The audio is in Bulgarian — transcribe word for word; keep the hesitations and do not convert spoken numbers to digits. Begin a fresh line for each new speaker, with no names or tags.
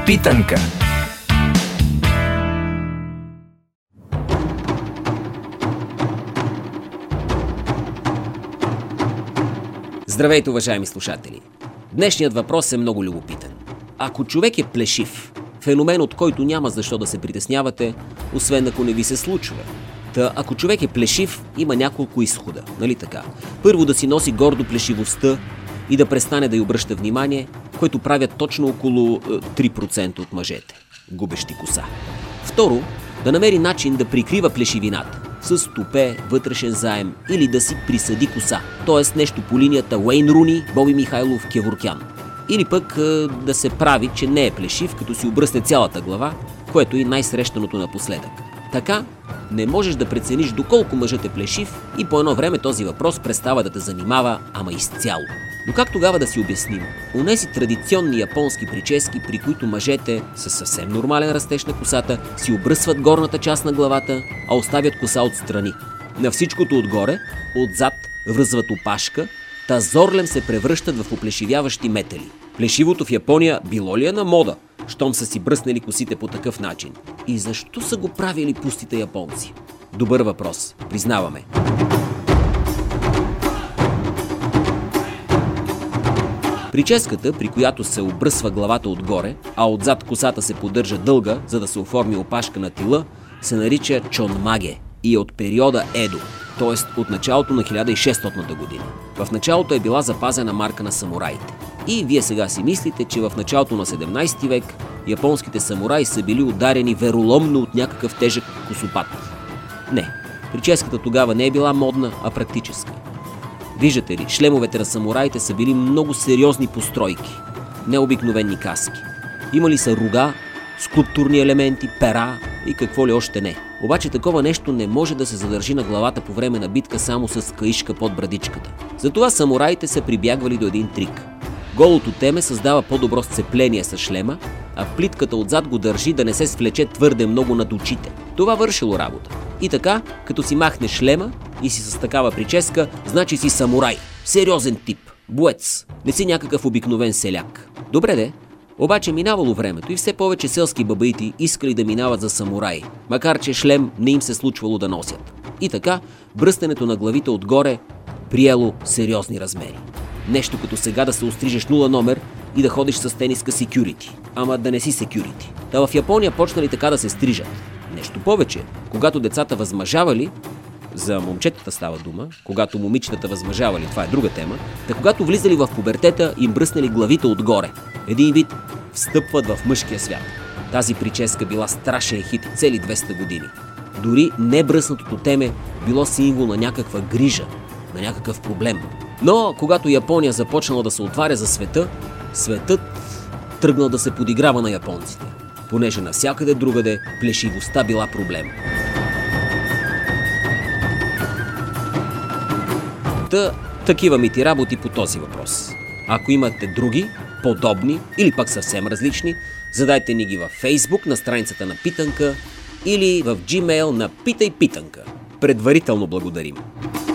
Питанка.
Здравейте, уважаеми слушатели! Днешният въпрос е много любопитен. Ако човек е плешив, феномен, от който няма защо да се притеснявате, освен ако не ви се случва. Та, ако човек е плешив, има няколко изхода, нали така? Първо, да си носи гордо плешивостта и да престане да й обръща внимание, което правят точно около три процента от мъжете, губещи коса. Второ, да намери начин да прикрива плешивината с тупе, вътрешен заем или да си присъди коса, т.е. нещо по линията Уейн Руни, Боби Михайлов, Кеворкян. Или пък да се прави, че не е плешив, като си обръсне цялата глава, което е най-срещаното напоследък. Така не можеш да прецениш доколко мъжът е плешив и по едно време този въпрос престава да те занимава, ама изцяло. Но как тогава да си обясним онези традиционни японски прически, при които мъжете със съвсем нормален растеж на косата си обръсват горната част на главата, а оставят коса отстрани? На всичкото отгоре, отзад връзват опашка, та зорлем се превръщат в оплешивяващи метели. Плешивото в Япония било ли е на мода, щом са си бръснали косите по такъв начин? И защо са го правили пустите японци? Добър въпрос, признаваме. Прическата, при която се обръсва главата отгоре, а отзад косата се поддържа дълга, за да се оформи опашка на тила, се нарича чонмаге и е от периода Едо, т.е. от началото на хиляда и шестстотната година. В началото е била запазена марка на самураите. И вие сега си мислите, че в началото на седемнайсети век японските самураи са били ударени вероломно от някакъв тежък косопад. Не, прическата тогава не е била модна, а практическа. Виждате ли, шлемовете на самураите са били много сериозни постройки, необикновени каски. Имали са рога, скулптурни елементи, пера и какво ли още не. Обаче такова нещо не може да се задържи на главата по време на битка само с каишка под брадичката. Затова самураите са прибягвали до един трик. Голото теме създава по-добро сцепление с шлема, а плитката отзад го държи да не се свлече твърде много над очите. Това вършило работа. И така, като си махнеш шлема и си с такава прическа, значи си самурай. Сериозен тип. Боец. Не си някакъв обикновен селяк. Добре де, обаче минавало времето и все повече селски бабаити искали да минават за самураи, макар че шлем не им се случвало да носят. И така, бръсненето на главите отгоре приело сериозни размери. Нещо като сега да се острижеш нула номер и да ходиш с тениска security. Ама да не си security. Та в Япония почнали така да се стрижат. Нещо повече, когато децата възмъжавали, за момчетата става дума, когато момичетата възмъжавали, това е друга тема, та когато влизали в пубертета, им бръснали главите отгоре. Един вид встъпват в мъжкия свят. Тази прическа била страшен хит цели двеста години. Дори небръснатото теме било символ на някаква грижа, на някакъв проблем. Но когато Япония започнала да се отваря за света, светът тръгнал да се подиграва на японците, понеже навсякъде другаде плешивостта била проблем. Та, такива мити работи по този въпрос. Ако имате други, подобни или пък съвсем различни, задайте ни ги във Facebook на страницата на Питанка или в Gmail на Питай Питанка. Предварително благодарим!